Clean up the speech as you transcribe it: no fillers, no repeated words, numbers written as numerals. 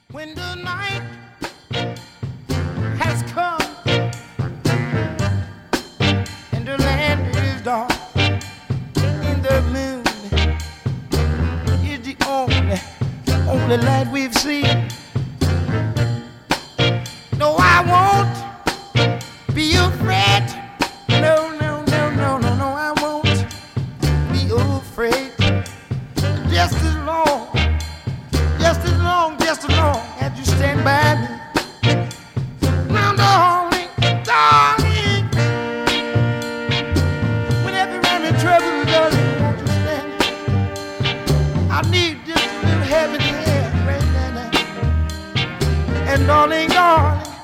When the night has come and the land is dark, and the moon is the only light we've seen. No, I won't be afraid. No, no, no, no, no, no, I won't be afraid. Just as long, just as long, just as long as you stand by me. Now, darling, darling, whenever I'm in trouble, darling, won't you stand? I need just a little heaven here right now. And darling, darling,